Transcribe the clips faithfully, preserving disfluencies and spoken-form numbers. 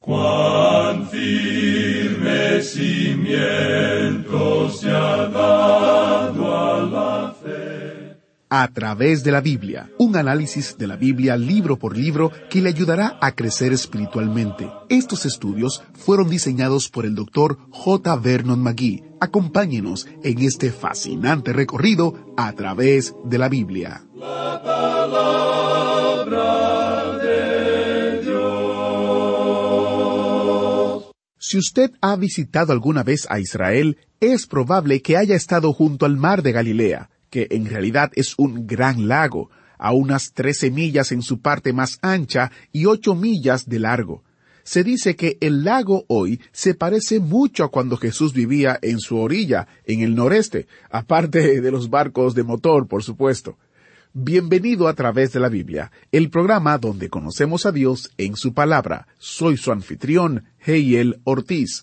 Cuán firme cimiento se ha dado a la fe. A través de la Biblia, un análisis de la Biblia libro por libro que le ayudará a crecer espiritualmente. Estos estudios fueron diseñados por el doctor J. Vernon McGee. Acompáñenos en este fascinante recorrido a través de la Biblia. La palabra de Dios. Si usted ha visitado alguna vez a Israel, es probable que haya estado junto al mar de Galilea, que en realidad es un gran lago, a unas trece millas en su parte más ancha y ocho millas de largo. Se dice que el lago hoy se parece mucho a cuando Jesús vivía en su orilla, en el noreste, aparte de los barcos de motor, por supuesto. Bienvenido a través de la Biblia, el programa donde conocemos a Dios en su palabra. Soy su anfitrión, Heiel Ortiz.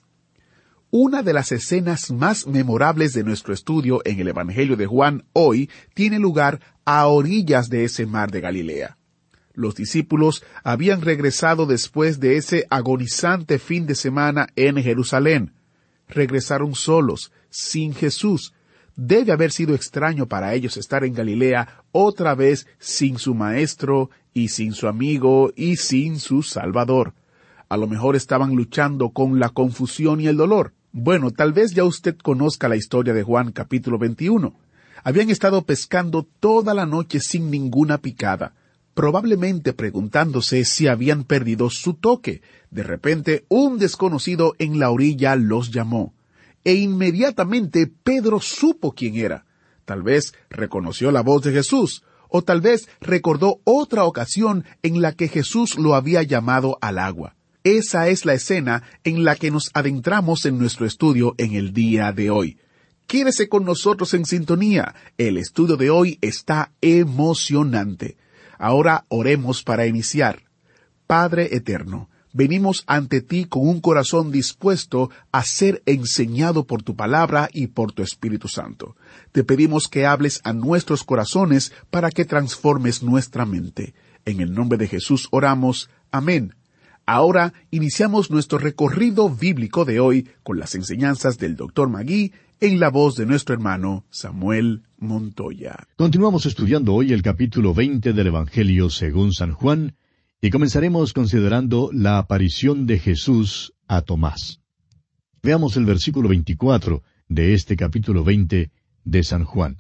Una de las escenas más memorables de nuestro estudio en el Evangelio de Juan hoy tiene lugar a orillas de ese mar de Galilea. Los discípulos habían regresado después de ese agonizante fin de semana en Jerusalén. Regresaron solos, sin Jesús. Debe haber sido extraño para ellos estar en Galilea otra vez sin su maestro y sin su amigo y sin su Salvador. A lo mejor estaban luchando con la confusión y el dolor. Bueno, tal vez ya usted conozca la historia de Juan capítulo veintiuno. Habían estado pescando toda la noche sin ninguna picada, probablemente preguntándose si habían perdido su toque. De repente, un desconocido en la orilla los llamó, e inmediatamente Pedro supo quién era. Tal vez reconoció la voz de Jesús, o tal vez recordó otra ocasión en la que Jesús lo había llamado al agua. Esa es la escena en la que nos adentramos en nuestro estudio en el día de hoy. Quédese con nosotros en sintonía. El estudio de hoy está emocionante. Ahora oremos para iniciar. Padre eterno, venimos ante ti con un corazón dispuesto a ser enseñado por tu palabra y por tu Espíritu Santo. Te pedimos que hables a nuestros corazones para que transformes nuestra mente. En el nombre de Jesús oramos. Amén. Ahora iniciamos nuestro recorrido bíblico de hoy con las enseñanzas del doctor Magui en la voz de nuestro hermano Samuel Montoya. Continuamos estudiando hoy el capítulo veinte del Evangelio según San Juan y comenzaremos considerando la aparición de Jesús a Tomás. Veamos el versículo veinticuatro de este capítulo veinte de San Juan.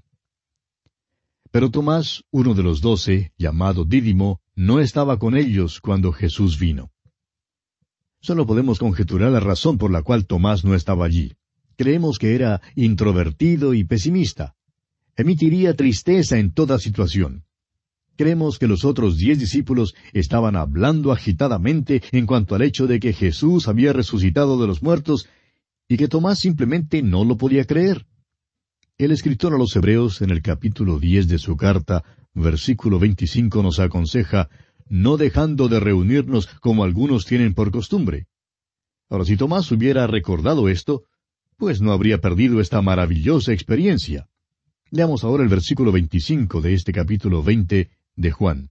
Pero Tomás, uno de los doce, llamado Dídimo, no estaba con ellos cuando Jesús vino. Solo podemos conjeturar la razón por la cual Tomás no estaba allí. Creemos que era introvertido y pesimista. Emitiría tristeza en toda situación. Creemos que los otros diez discípulos estaban hablando agitadamente en cuanto al hecho de que Jesús había resucitado de los muertos y que Tomás simplemente no lo podía creer. El escritor a los Hebreos, en el capítulo diez de su carta, versículo veinticinco, nos aconseja, no dejando de reunirnos como algunos tienen por costumbre. Ahora, si Tomás hubiera recordado esto, pues no habría perdido esta maravillosa experiencia. Leamos ahora el versículo veinticinco de este capítulo veinte de Juan.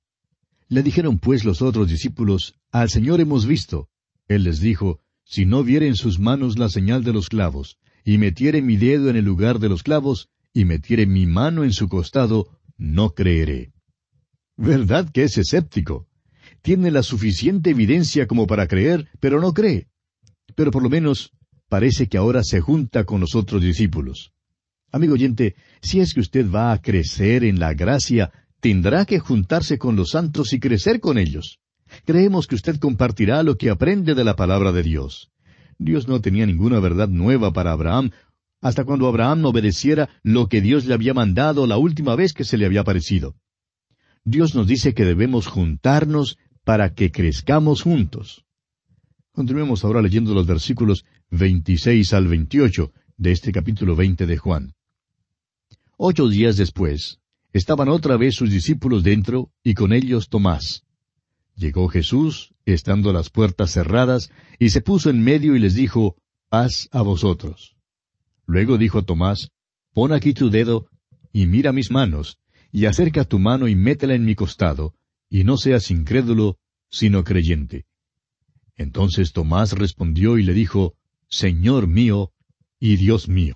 Le dijeron pues los otros discípulos, al Señor hemos visto. Él les dijo, si no viere en sus manos la señal de los clavos, y metiere mi dedo en el lugar de los clavos, y metiere mi mano en su costado, no creeré. ¿Verdad que es escéptico? Tiene la suficiente evidencia como para creer, pero no cree. Pero por lo menos parece que ahora se junta con los otros discípulos. Amigo oyente, si es que usted va a crecer en la gracia, tendrá que juntarse con los santos y crecer con ellos. Creemos que usted compartirá lo que aprende de la palabra de Dios. Dios no tenía ninguna verdad nueva para Abraham, hasta cuando Abraham obedeciera lo que Dios le había mandado la última vez que se le había aparecido. Dios nos dice que debemos juntarnos para que crezcamos juntos. Continuemos ahora leyendo los versículos veintiséis al veintiocho de este capítulo veinte de Juan. Ocho días después, estaban otra vez sus discípulos dentro, y con ellos Tomás. Llegó Jesús, estando las puertas cerradas, y se puso en medio y les dijo, paz a vosotros. Luego dijo a Tomás, pon aquí tu dedo, y mira mis manos, y acerca tu mano y métela en mi costado, y no seas incrédulo, sino creyente. Entonces Tomás respondió y le dijo, Señor mío y Dios mío.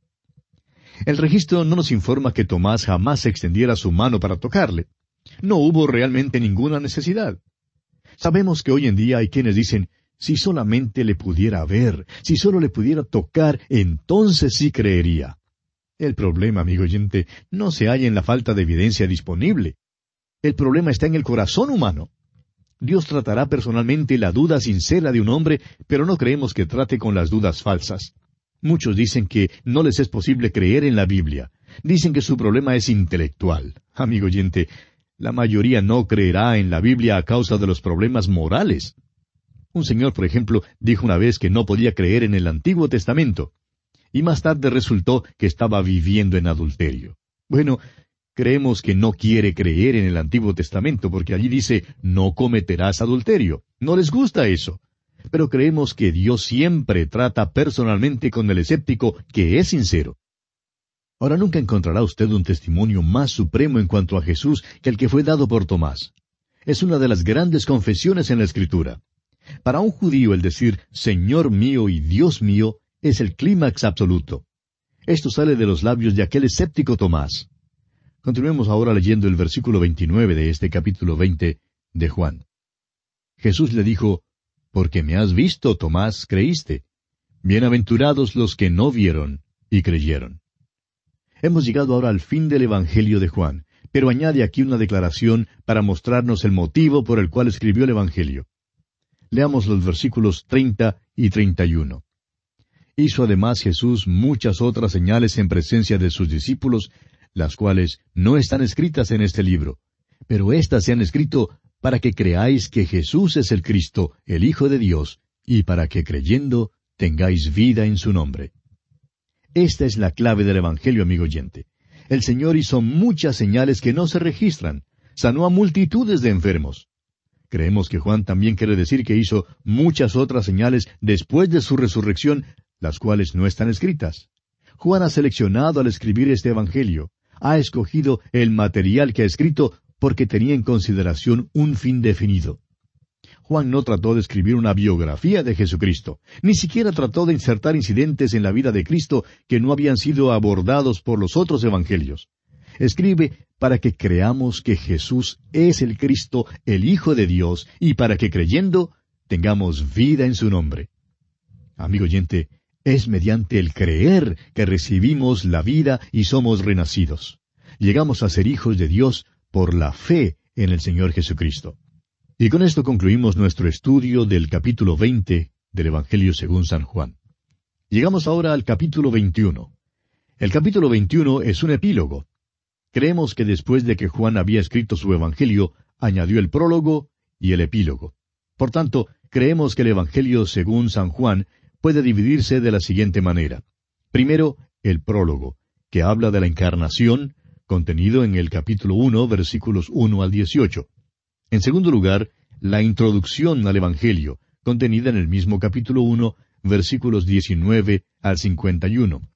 El registro no nos informa que Tomás jamás extendiera su mano para tocarle. No hubo realmente ninguna necesidad. Sabemos que hoy en día hay quienes dicen, si solamente le pudiera ver, si solo le pudiera tocar, entonces sí creería. El problema, amigo oyente, no se halla en la falta de evidencia disponible. El problema está en el corazón humano. Dios tratará personalmente la duda sincera de un hombre, pero no creemos que trate con las dudas falsas. Muchos dicen que no les es posible creer en la Biblia. Dicen que su problema es intelectual. Amigo oyente, la mayoría no creerá en la Biblia a causa de los problemas morales. Un señor, por ejemplo, dijo una vez que no podía creer en el Antiguo Testamento, y más tarde resultó que estaba viviendo en adulterio. Bueno, creemos que no quiere creer en el Antiguo Testamento porque allí dice, no cometerás adulterio. No les gusta eso. Pero creemos que Dios siempre trata personalmente con el escéptico que es sincero. Ahora, nunca encontrará usted un testimonio más supremo en cuanto a Jesús que el que fue dado por Tomás. Es una de las grandes confesiones en la Escritura. Para un judío el decir, Señor mío y Dios mío, es el clímax absoluto. Esto sale de los labios de aquel escéptico Tomás. Continuemos ahora leyendo el versículo veintinueve de este capítulo veinte de Juan. Jesús le dijo, Porque me has visto, Tomás, creíste. Bienaventurados los que no vieron y creyeron. Hemos llegado ahora al fin del Evangelio de Juan, pero añade aquí una declaración para mostrarnos el motivo por el cual escribió el Evangelio. Leamos los versículos treinta y treinta y uno. Hizo además Jesús muchas otras señales en presencia de sus discípulos, las cuales no están escritas en este libro, pero éstas se han escrito para que creáis que Jesús es el Cristo, el Hijo de Dios, y para que creyendo tengáis vida en su nombre. Esta es la clave del Evangelio, amigo oyente. El Señor hizo muchas señales que no se registran. Sanó a multitudes de enfermos. Creemos que Juan también quiere decir que hizo muchas otras señales después de su resurrección, las cuales no están escritas. Juan ha seleccionado al escribir este Evangelio. Ha escogido el material que ha escrito porque tenía en consideración un fin definido. Juan no trató de escribir una biografía de Jesucristo, ni siquiera trató de insertar incidentes en la vida de Cristo que no habían sido abordados por los otros evangelios. Escribe para que creamos que Jesús es el Cristo, el Hijo de Dios, y para que creyendo tengamos vida en su nombre. Amigo oyente, es mediante el creer que recibimos la vida y somos renacidos. Llegamos a ser hijos de Dios por la fe en el Señor Jesucristo. Y con esto concluimos nuestro estudio del capítulo veinte del Evangelio según San Juan. Llegamos ahora al capítulo veintiuno. El capítulo veintiuno es un epílogo. Creemos que después de que Juan había escrito su Evangelio, añadió el prólogo y el epílogo. Por tanto, creemos que el Evangelio según San Juan puede dividirse de la siguiente manera. Primero, el prólogo, que habla de la encarnación, contenido en el capítulo uno, versículos uno al dieciocho. En segundo lugar, la introducción al Evangelio, contenida en el mismo capítulo uno, versículos diecinueve al cincuenta y uno.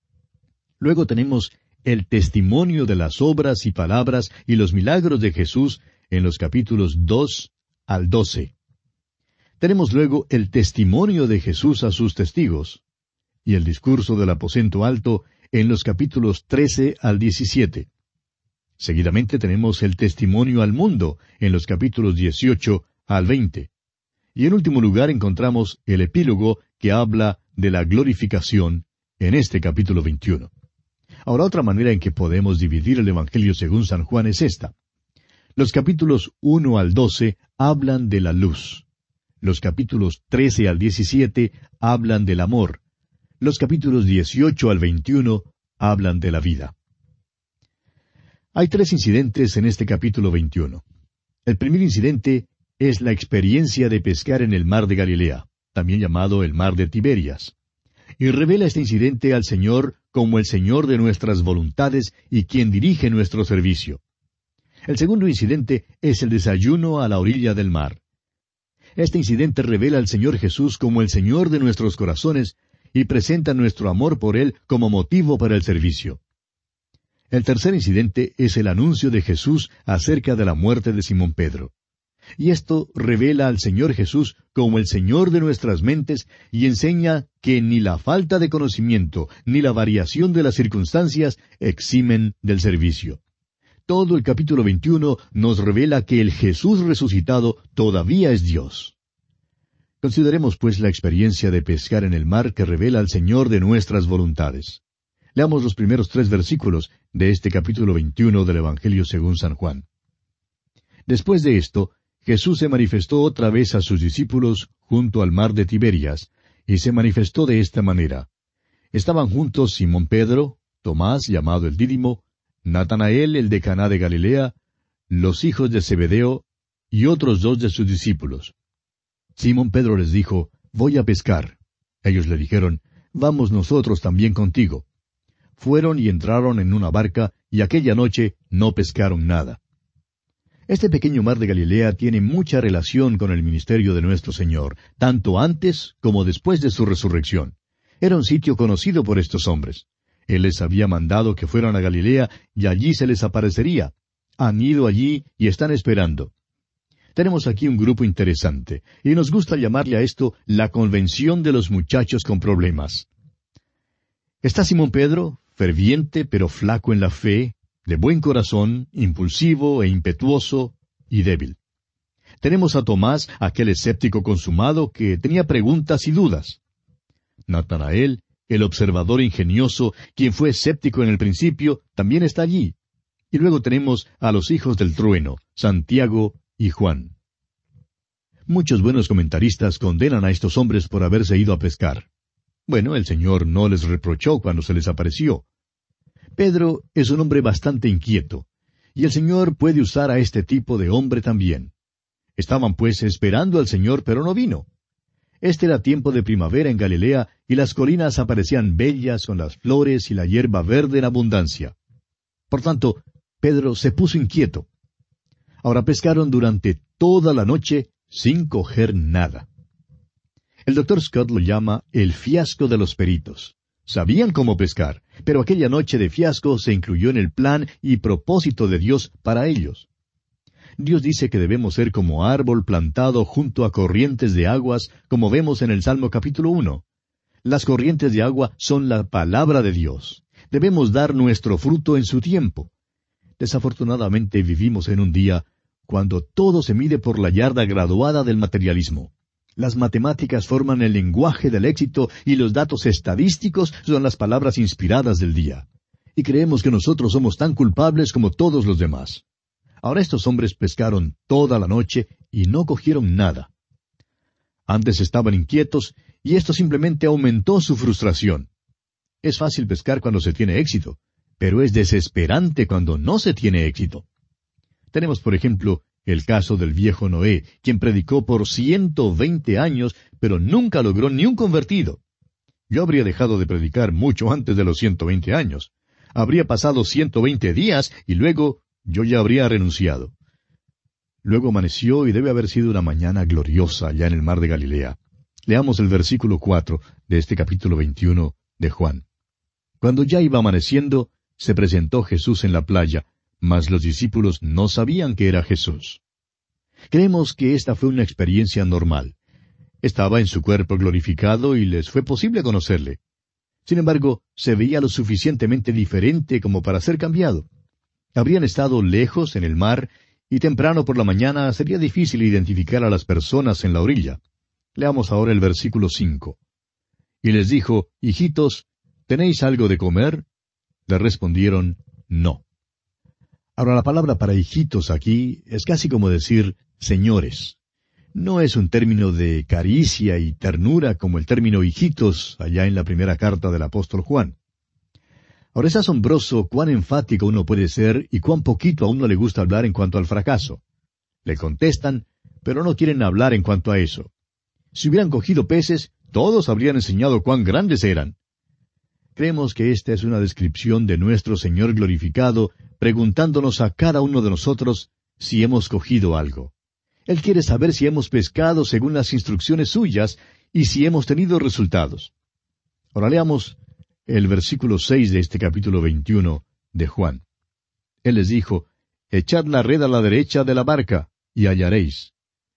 Luego tenemos el testimonio de las obras y palabras y los milagros de Jesús en los capítulos dos al doce. Tenemos luego el testimonio de Jesús a sus testigos y el discurso del aposento alto en los capítulos trece al diecisiete. Seguidamente tenemos el testimonio al mundo en los capítulos dieciocho al veinte. Y en último lugar encontramos el epílogo que habla de la glorificación en este capítulo veintiuno. Ahora, otra manera en que podemos dividir el Evangelio según San Juan es esta. Los capítulos uno al doce hablan de la luz. Los capítulos trece al diecisiete hablan del amor. Los capítulos dieciocho al veintiuno hablan de la vida. Hay tres incidentes en este capítulo veintiuno. El primer incidente es la experiencia de pescar en el mar de Galilea, también llamado el mar de Tiberias. Y revela este incidente al Señor como el Señor de nuestras voluntades y quien dirige nuestro servicio. El segundo incidente es el desayuno a la orilla del mar. Este incidente revela al Señor Jesús como el Señor de nuestros corazones y presenta nuestro amor por Él como motivo para el servicio. El tercer incidente es el anuncio de Jesús acerca de la muerte de Simón Pedro. Y esto revela al Señor Jesús como el Señor de nuestras mentes y enseña que ni la falta de conocimiento ni la variación de las circunstancias eximen del servicio. Todo el capítulo veintiuno nos revela que el Jesús resucitado todavía es Dios. Consideremos pues la experiencia de pescar en el mar que revela al Señor de nuestras voluntades. Leamos los primeros tres versículos de este capítulo veintiuno del Evangelio según San Juan. Después de esto, Jesús se manifestó otra vez a sus discípulos junto al mar de Tiberias, y se manifestó de esta manera. Estaban juntos Simón Pedro, Tomás, llamado el Dídimo, Natanael, el de Caná de Galilea, los hijos de Zebedeo, y otros dos de sus discípulos. Simón Pedro les dijo, «Voy a pescar». Ellos le dijeron, «Vamos nosotros también contigo». Fueron y entraron en una barca, y aquella noche no pescaron nada. Este pequeño mar de Galilea tiene mucha relación con el ministerio de nuestro Señor, tanto antes como después de su resurrección. Era un sitio conocido por estos hombres. Él les había mandado que fueran a Galilea y allí se les aparecería. Han ido allí y están esperando. Tenemos aquí un grupo interesante, y nos gusta llamarle a esto la convención de los muchachos con problemas. Está Simón Pedro, ferviente pero flaco en la fe, de buen corazón, impulsivo e impetuoso y débil. Tenemos a Tomás, aquel escéptico consumado que tenía preguntas y dudas. Natanael, el observador ingenioso, quien fue escéptico en el principio, también está allí. Y luego tenemos a los hijos del trueno, Santiago y Juan. Muchos buenos comentaristas condenan a estos hombres por haberse ido a pescar. Bueno, el Señor no les reprochó cuando se les apareció. Pedro es un hombre bastante inquieto, y el Señor puede usar a este tipo de hombre también. Estaban pues esperando al Señor, pero no vino. Este era tiempo de primavera en Galilea, y las colinas aparecían bellas con las flores y la hierba verde en abundancia. Por tanto, Pedro se puso inquieto. Ahora pescaron durante toda la noche sin coger nada. El doctor Scott lo llama el fiasco de los peritos. Sabían cómo pescar, pero aquella noche de fiasco se incluyó en el plan y propósito de Dios para ellos. Dios dice que debemos ser como árbol plantado junto a corrientes de aguas, como vemos en el Salmo capítulo uno. Las corrientes de agua son la palabra de Dios. Debemos dar nuestro fruto en su tiempo. Desafortunadamente vivimos en un día cuando todo se mide por la yarda graduada del materialismo. Las matemáticas forman el lenguaje del éxito y los datos estadísticos son las palabras inspiradas del día. Y creemos que nosotros somos tan culpables como todos los demás. Ahora estos hombres pescaron toda la noche y no cogieron nada. Antes estaban inquietos y esto simplemente aumentó su frustración. Es fácil pescar cuando se tiene éxito, pero es desesperante cuando no se tiene éxito. Tenemos, por ejemplo, el caso del viejo Noé, quien predicó por ciento veinte años, pero nunca logró ni un convertido. Yo habría dejado de predicar mucho antes de los ciento veinte años. Habría pasado ciento veinte días y luego yo ya habría renunciado. Luego amaneció y debe haber sido una mañana gloriosa allá en el mar de Galilea. Leamos el versículo cuatro de este capítulo veintiuno de Juan. Cuando ya iba amaneciendo, se presentó Jesús en la playa, mas los discípulos no sabían que era Jesús. Creemos que esta fue una experiencia normal. Estaba en su cuerpo glorificado y les fue posible conocerle. Sin embargo, se veía lo suficientemente diferente como para ser cambiado. Habrían estado lejos en el mar, y temprano por la mañana sería difícil identificar a las personas en la orilla. Leamos ahora el versículo cinco. Y les dijo, «Hijitos, ¿tenéis algo de comer?» Le respondieron, «No». Ahora la palabra para hijitos aquí es casi como decir señores. No es un término de caricia y ternura como el término hijitos allá en la primera carta del apóstol Juan. Ahora es asombroso cuán enfático uno puede ser y cuán poquito a uno le gusta hablar en cuanto al fracaso. Le contestan, pero no quieren hablar en cuanto a eso. Si hubieran cogido peces, todos habrían enseñado cuán grandes eran. Creemos que esta es una descripción de nuestro Señor glorificado, preguntándonos a cada uno de nosotros si hemos cogido algo. Él quiere saber si hemos pescado según las instrucciones suyas y si hemos tenido resultados. Ahora leamos el versículo seis de este capítulo veintiuno de Juan. Él les dijo, «Echad la red a la derecha de la barca, y hallaréis».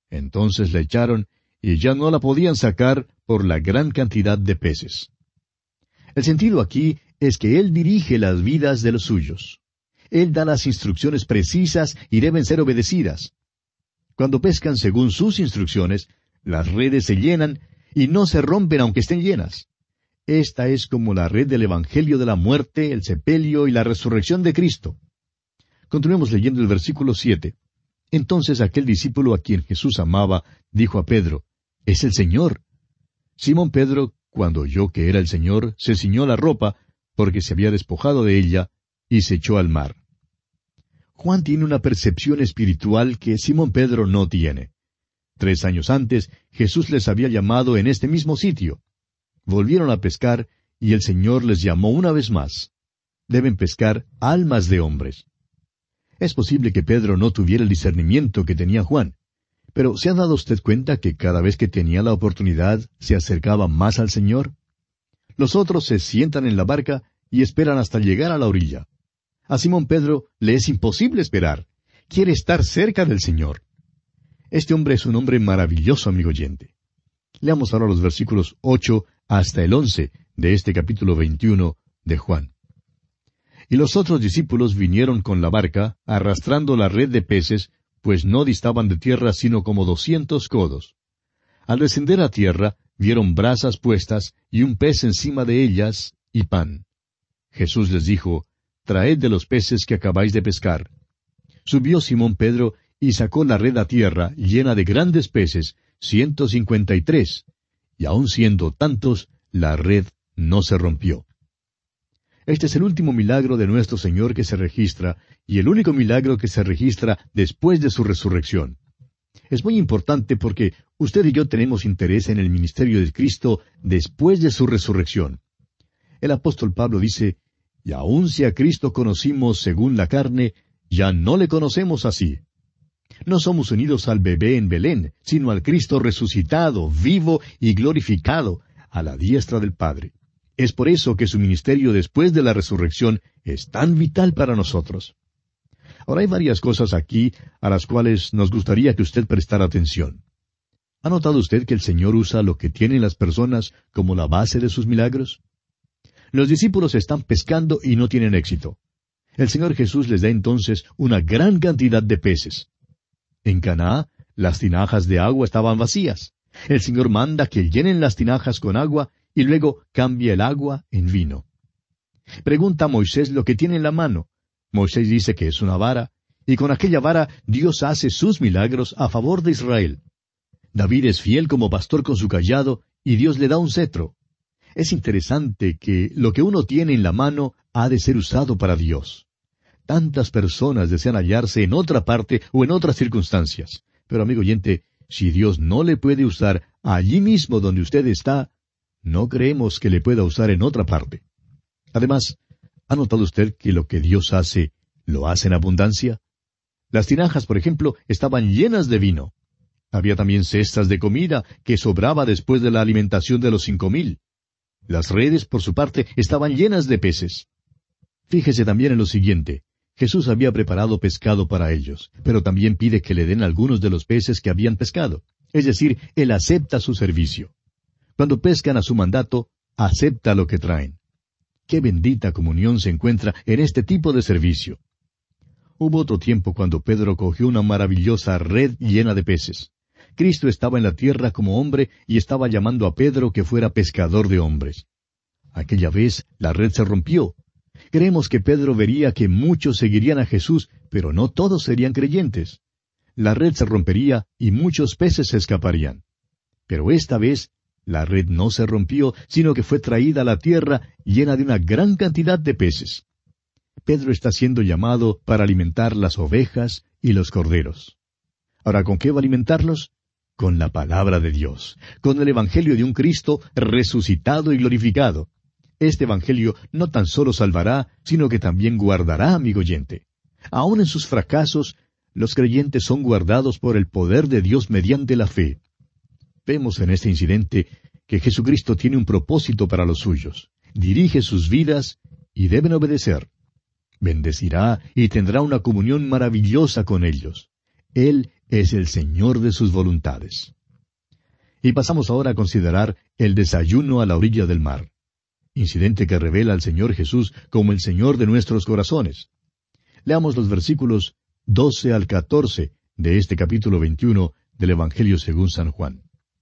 Entonces la echaron, y ya no la podían sacar por la gran cantidad de peces. El sentido aquí es que Él dirige las vidas de los suyos. Él da las instrucciones precisas y deben ser obedecidas. Cuando pescan según sus instrucciones, las redes se llenan y no se rompen aunque estén llenas. Esta es como la red del Evangelio de la muerte, el sepelio y la resurrección de Cristo. Continuemos leyendo el versículo siete. Entonces aquel discípulo a quien Jesús amaba, dijo a Pedro, «Es el Señor». Simón Pedro, cuando oyó que era el Señor, se ciñó la ropa, porque se había despojado de ella, y se echó al mar. Juan tiene una percepción espiritual que Simón Pedro no tiene. Tres años antes, Jesús les había llamado en este mismo sitio. Volvieron a pescar, y el Señor les llamó una vez más. Deben pescar almas de hombres. Es posible que Pedro no tuviera el discernimiento que tenía Juan, pero ¿se ha dado usted cuenta que cada vez que tenía la oportunidad se acercaba más al Señor? Los otros se sientan en la barca y esperan hasta llegar a la orilla. A Simón Pedro le es imposible esperar. Quiere estar cerca del Señor. Este hombre es un hombre maravilloso, amigo oyente. Leamos ahora los versículos ocho hasta el once de este capítulo veintiuno de Juan. Y los otros discípulos vinieron con la barca, arrastrando la red de peces, pues no distaban de tierra sino como doscientos codos. Al descender a tierra, vieron brasas puestas, y un pez encima de ellas, y pan. Jesús les dijo, «Traed de los peces que acabáis de pescar». Subió Simón Pedro, y sacó la red a tierra, llena de grandes peces, ciento cincuenta y tres, y aun siendo tantos, la red no se rompió. Este es el último milagro de nuestro Señor que se registra, y el único milagro que se registra después de su resurrección. Es muy importante porque usted y yo tenemos interés en el ministerio de Cristo después de su resurrección. El apóstol Pablo dice, «Y aun si a Cristo conocimos según la carne, ya no le conocemos así». No somos unidos al bebé en Belén, sino al Cristo resucitado, vivo y glorificado, a la diestra del Padre. Es por eso que su ministerio después de la resurrección es tan vital para nosotros. Ahora hay varias cosas aquí a las cuales nos gustaría que usted prestara atención. ¿Ha notado usted que el Señor usa lo que tienen las personas como la base de sus milagros? Los discípulos están pescando y no tienen éxito. El Señor Jesús les da entonces una gran cantidad de peces. En Caná, las tinajas de agua estaban vacías. El Señor manda que llenen las tinajas con agua y luego cambia el agua en vino. Pregunta a Moisés lo que tiene en la mano. Moisés dice que es una vara, y con aquella vara Dios hace sus milagros a favor de Israel. David es fiel como pastor con su cayado, y Dios le da un cetro. Es interesante que lo que uno tiene en la mano ha de ser usado para Dios. Tantas personas desean hallarse en otra parte o en otras circunstancias. Pero, amigo oyente, si Dios no le puede usar allí mismo donde usted está, no creemos que le pueda usar en otra parte. Además, ¿ha notado usted que lo que Dios hace, lo hace en abundancia? Las tinajas, por ejemplo, estaban llenas de vino. Había también cestas de comida que sobraba después de la alimentación de los cinco mil. Las redes, por su parte, estaban llenas de peces. Fíjese también en lo siguiente. Jesús había preparado pescado para ellos, pero también pide que le den algunos de los peces que habían pescado. Es decir, Él acepta su servicio. Cuando pescan a su mandato, acepta lo que traen. Qué bendita comunión se encuentra en este tipo de servicio. Hubo otro tiempo cuando Pedro cogió una maravillosa red llena de peces. Cristo estaba en la tierra como hombre y estaba llamando a Pedro que fuera pescador de hombres. Aquella vez la red se rompió. Creemos que Pedro vería que muchos seguirían a Jesús, pero no todos serían creyentes. La red se rompería y muchos peces se escaparían. Pero esta vez, la red no se rompió, sino que fue traída a la tierra llena de una gran cantidad de peces. Pedro está siendo llamado para alimentar las ovejas y los corderos. Ahora, ¿con qué va a alimentarlos? Con la palabra de Dios, con el Evangelio de un Cristo resucitado y glorificado. Este Evangelio no tan solo salvará, sino que también guardará, amigo oyente. Aun en sus fracasos, los creyentes son guardados por el poder de Dios mediante la fe. Vemos en este incidente que Jesucristo tiene un propósito para los suyos. Dirige sus vidas y deben obedecer. Bendecirá y tendrá una comunión maravillosa con ellos. Él es el Señor de sus voluntades. Y pasamos ahora a considerar el desayuno a la orilla del mar, incidente que revela al Señor Jesús como el Señor de nuestros corazones. Leamos los versículos doce al catorce de este capítulo veintiuno del Evangelio según San Juan.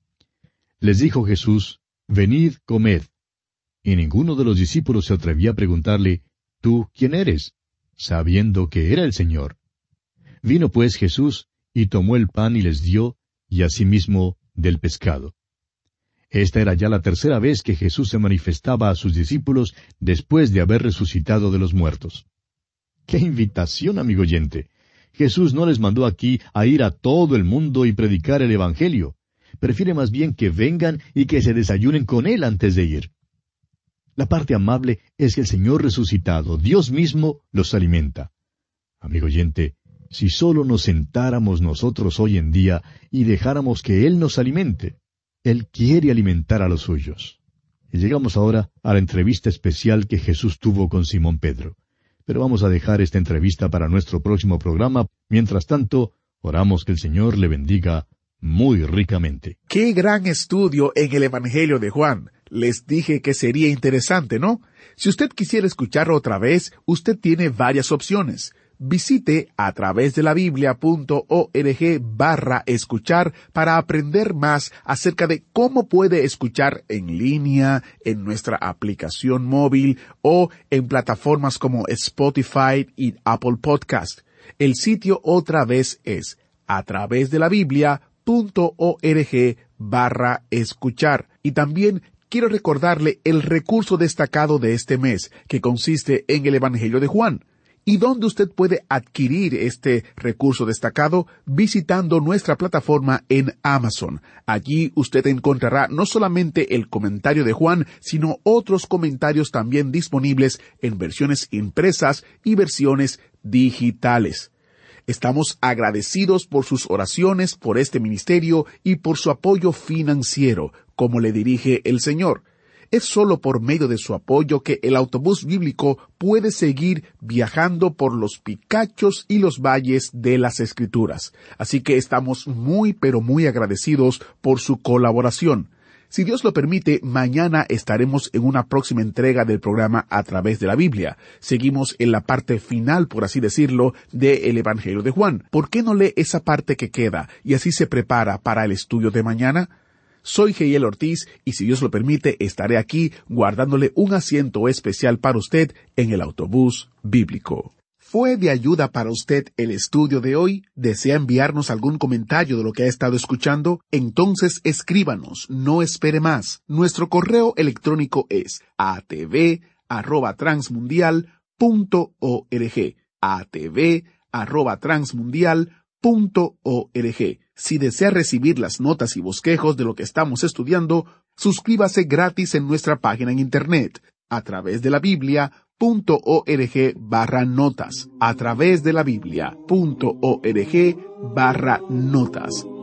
Les dijo Jesús, venid, comed. Y ninguno de los discípulos se atrevía a preguntarle, ¿tú quién eres?, sabiendo que era el Señor. Vino pues Jesús, y tomó el pan y les dio, y asimismo del pescado. Esta era ya la tercera vez que Jesús se manifestaba a sus discípulos después de haber resucitado de los muertos. ¡Qué invitación, amigo oyente! Jesús no les mandó aquí a ir a todo el mundo y predicar el Evangelio. Prefiere más bien que vengan y que se desayunen con Él antes de ir. La parte amable es que el Señor resucitado, Dios mismo, los alimenta. Amigo oyente, si solo nos sentáramos nosotros hoy en día y dejáramos que Él nos alimente. Él quiere alimentar a los suyos. Y llegamos ahora a la entrevista especial que Jesús tuvo con Simón Pedro. Pero vamos a dejar esta entrevista para nuestro próximo programa. Mientras tanto, oramos que el Señor le bendiga muy ricamente. ¡Qué gran estudio en el Evangelio de Juan! Les dije que sería interesante, ¿no? Si usted quisiera escucharlo otra vez, usted tiene varias opciones. Visite a través de la biblia punto org barra escuchar para aprender más acerca de cómo puede escuchar en línea, en nuestra aplicación móvil o en plataformas como Spotify y Apple Podcast. El sitio otra vez es a través de la biblia punto org barra escuchar. Y también quiero recordarle el recurso destacado de este mes, que consiste en el Evangelio de Juan. ¿Y dónde usted puede adquirir este recurso destacado? Visitando nuestra plataforma en Amazon. Allí usted encontrará no solamente el comentario de Juan, sino otros comentarios también disponibles en versiones impresas y versiones digitales. Estamos agradecidos por sus oraciones, por este ministerio y por su apoyo financiero, como le dirige el Señor. Es solo por medio de su apoyo que el autobús bíblico puede seguir viajando por los picachos y los valles de las Escrituras. Así que estamos muy pero muy agradecidos por su colaboración. Si Dios lo permite, mañana estaremos en una próxima entrega del programa A Través de la Biblia. Seguimos en la parte final, por así decirlo, del Evangelio de Juan. ¿Por qué no lee esa parte que queda y así se prepara para el estudio de mañana? Soy Geiel Ortiz y si Dios lo permite estaré aquí guardándole un asiento especial para usted en el autobús bíblico. ¿Fue de ayuda para usted el estudio de hoy? ¿Desea enviarnos algún comentario de lo que ha estado escuchando? Entonces escríbanos, no espere más. Nuestro correo electrónico es a t v arroba transmundial punto org. a t v arroba transmundial punto org. Si desea recibir las notas y bosquejos de lo que estamos estudiando, suscríbase gratis en nuestra página en internet, a través de la Biblia punto org barra notas, a través de la Biblia punto org barra notas.